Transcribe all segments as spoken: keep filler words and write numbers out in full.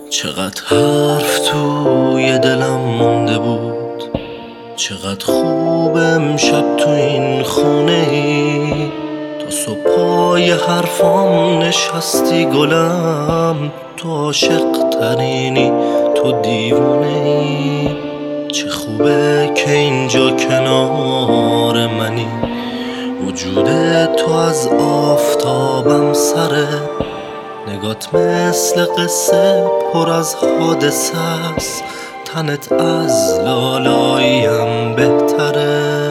چقدر حرف توی دلم مونده بود، چقدر خوب امشب تو این خونه ای. تا صبح پای حرفام نشستی گلم، تو عاشق ترینی، تو دیوونه ای. چه خوبه که اینجا کنار منی، وجود تو از آفتابم سره. نگات مثل قصه پر از حادثه است، تنت از لالاییم بهتره.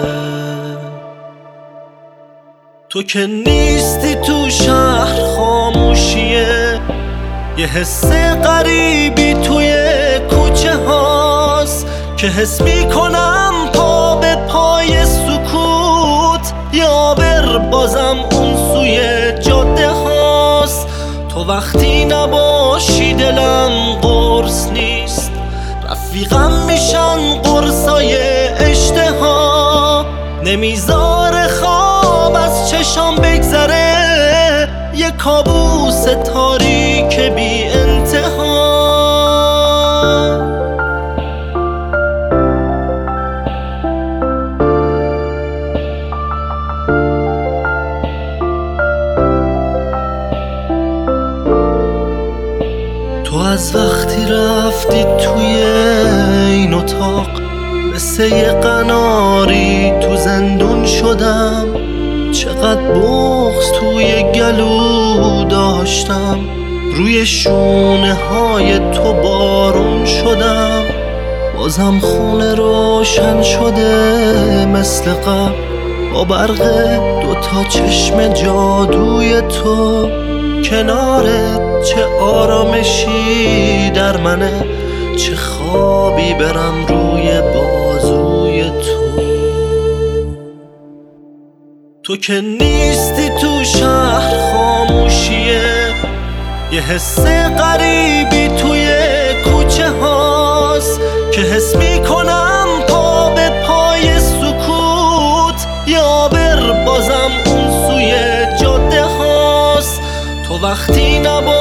تو که نیستی تو شهر خاموشیه، یه حس غریبی توی کوچه هاست که حس میکنم پا به پای سکوت یا بر بازم اون سوی جاده هاست. تو وقتی نباشی دلم قرص نیست، رفیقم میشن قرصای اشتها. نمیذاره خواب از چشام بگذره، یه کابوس تاریک بی انتها. تو از وقتی رفتی توی این اتاق، مثل یه قناری تو زندون شدم. چقدر بغض توی گلو داشتم، روی شونه های تو بارون شدم. بازم خونه روشن شده مثل قبل، با برق دوتا چشم جادوی تو. کنارت چه آرامشی در منه، چه خوابی برم روی بازوی تو. تو که نیستی تو شهر خاموشیه، یه حس غریبی توی کوچه هاست که حس میکنم پا به پای سکوت یا بر بازم اون سوی جاده هاست. تو وقتی نبا